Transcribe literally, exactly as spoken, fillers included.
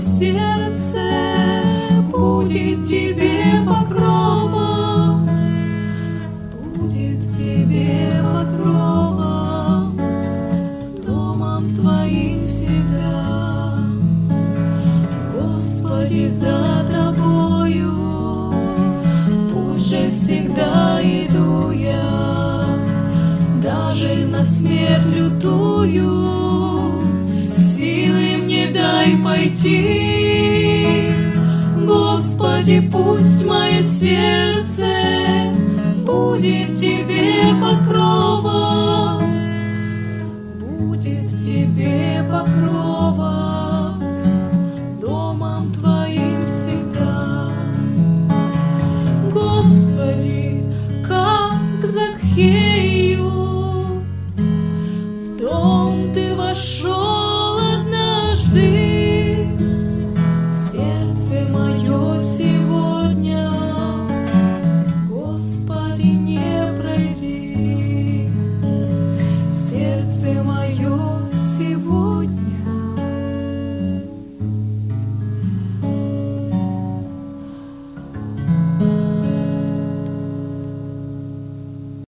сердце будет тебе покровом, будет тебе покровом, домом твоим всегда. Господи, за тобою пусть же всегда иду я, даже на смерть лютую силы мне дай пойти. Господи, пусть мое сердце будет тебе покровом, будет тебе покровом, домом твоим всегда. Господи, как Закхею в дом ты вошел однажды, сердце мое сегодня, Господи, не пройди, сердце мое сегодня.